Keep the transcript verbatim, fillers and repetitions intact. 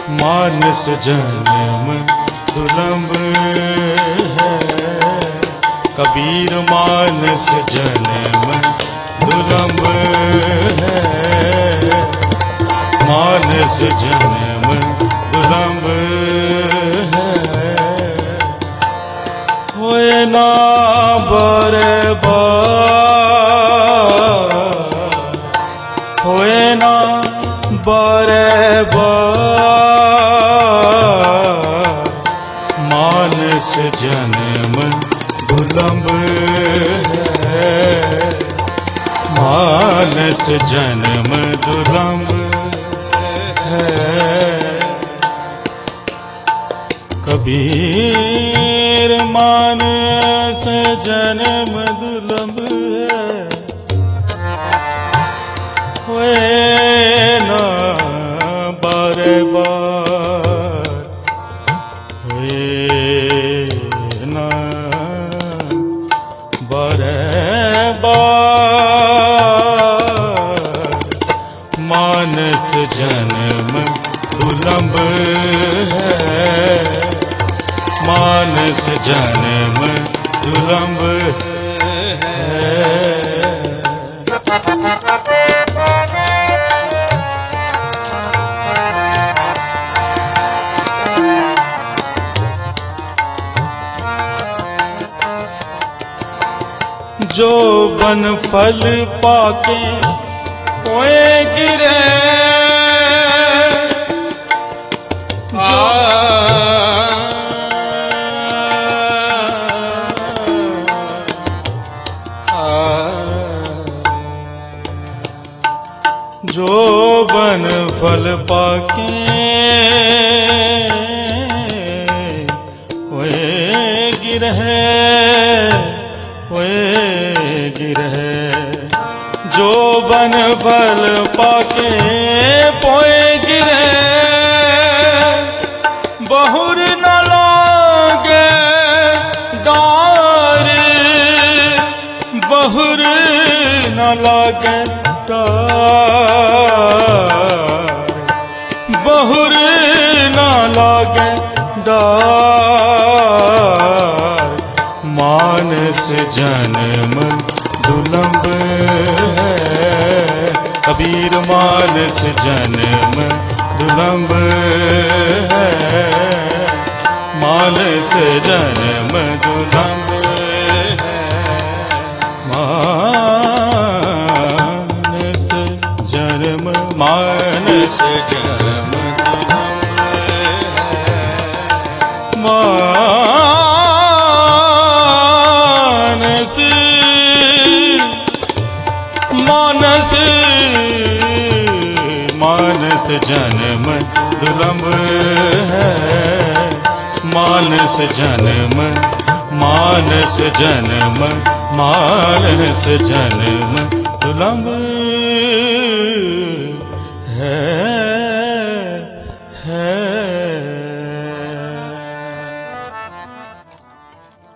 मानस जन्म दुर्लभ है। कबीर मानस जन्म दुर्लभ है। मानस जन्म दुर्लभ है। होए ना बरे बार, होए ना बरे बार। मानस जन्म दुर्लभ है। मानस जन्म दुर्लभ है। कबीर मानस जन्म दुर्लभ है। होए ना बारे बार, होए ना बारे बार। मानस जन्म दुर्लभ है। मानस जन्म दुर्लभ है। जो बन फल पाके कोए गिरे, जो जो बन फल पाके कोए गिरे, कोए गिरे। जो बन फल पाके पोए गिरे, बहुर न लागे डार, बहुर न लागे डार, बहुर न लागे डार। मानस जन्म दुर्लभ है। कबीर मानस जन्म दुर्लभ है। मानस जन्म दुर्लभ है। मानस जन्म, मानस जन्म दुर्लभ है। मानस मानस मानस जन्म दुर्लभ है। मानस जन्म, मानस जन्म, मानस जन्म दुर्लभ